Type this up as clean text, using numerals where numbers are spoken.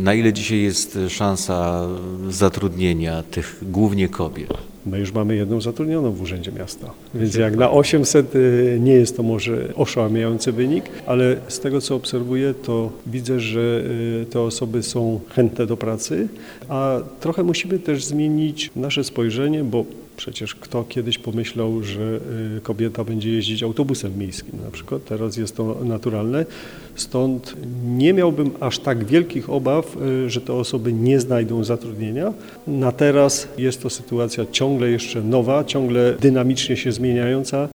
Na ile dzisiaj jest szansa zatrudnienia tych głównie kobiet? My już mamy jedną zatrudnioną w Urzędzie Miasta, więc jak na 800 nie jest to może oszałamiający wynik, ale z tego co obserwuję, to widzę, że te osoby są chętne do pracy, a trochę musimy też zmienić nasze spojrzenie, bo przecież kto kiedyś pomyślał, że kobieta będzie jeździć autobusem miejskim na przykład, teraz jest to naturalne, stąd nie miałbym aż tak wielkich obaw, że te osoby nie znajdą zatrudnienia. Na teraz jest to sytuacja ciągle jeszcze nowa, ciągle dynamicznie się zmieniająca.